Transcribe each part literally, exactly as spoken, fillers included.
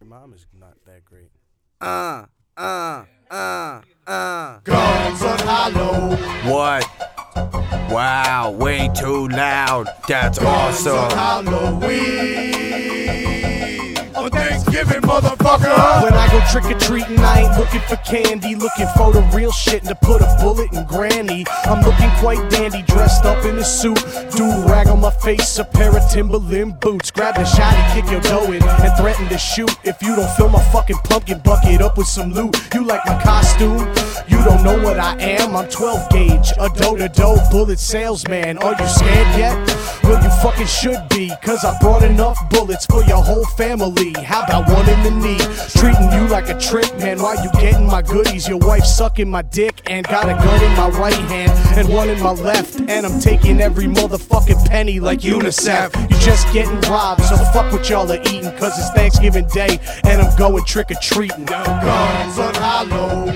Your mom is not that great. Uh, uh, uh, uh. Guns Unhallowed. What? Wow, way too loud. That's awesome. Guns on Halloween. On Thanksgiving, motherfucker. When I go trick-or-treating, I ain't looking for candy, looking for the real shit and to put a bullet in granny. I'm looking quite dandy, dressed up in a suit, do-rag on my face, a pair of Timberland boots. Grab the shotty, kick your dough in, and threaten to shoot if you don't fill my fucking pumpkin bucket up with some loot. You like my costume? You don't know what I am. I'm twelve gauge, a dough-to-dough bullet salesman. Are you scared yet? Well, you fucking should be, cause I brought enough bullets for your whole family. How about one in the knee? Treating you like a trick, man, while you getting my goodies. Your wife sucking my dick and got a gun in my right hand and one in my left, and I'm taking every motherfucking penny like UNICEF. You just getting robbed, so fuck what y'all are eating, cause it's Thanksgiving Day and I'm going trick-or-treating. Guns Unhallowed.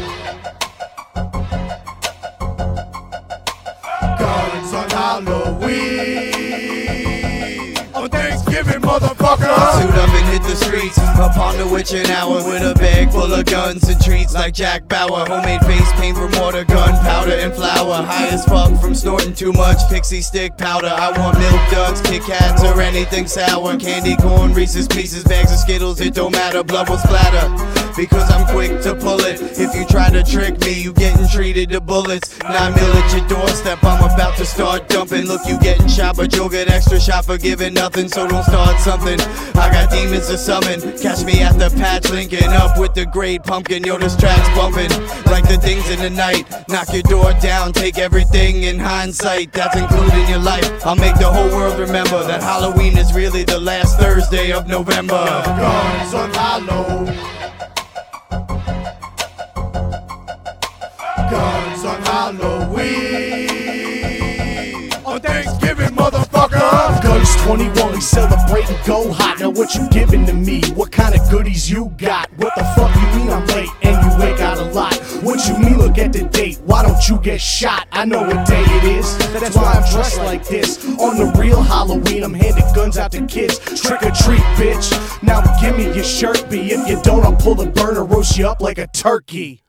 Guns on Halloween. On Thanksgiving, motherfucker. Suit up and hit the streets upon the witching hour with a bag full of guns and treats like Jack Bauer. Homemade face paint from water, gunpowder, and flour. High as fuck from snorting too much pixie stick powder. I want milk duds, Kit Kats, or anything sour. Candy corn, Reese's Pieces, bags of Skittles, it don't matter. Blood will splatter because I'm quick to pull it. If you try to trick me, you getting treated to bullets. Nine mil at your doorstep, I'm about to start dumping. Look, you getting shot, but you'll get extra shot for giving nothing, so don't start something. I got demons to summon. Catch me at the patch, linking up with the great pumpkin. Yo, this track's bumping like the things in the night. Knock your door down, take everything in hindsight. That's including your life. I'll make the whole world remember that Halloween is really the last Thursday of November. Guns Unhallowed. Guns on Halloween. On Thanksgiving, motherfucker. Guns twenty-one, celebrate and go hot. Now what you giving to me? What kind of goodies you got? What the fuck you mean I'm late and you ain't got a lot? What you mean look at the date? Why don't you get shot? I know what day it is. That's why I'm dressed like this. On the real Halloween, I'm handing guns out to kids. Trick or treat, bitch. Now give me your shirt, B. If you don't, I'll pull the burner, roast you up like a turkey.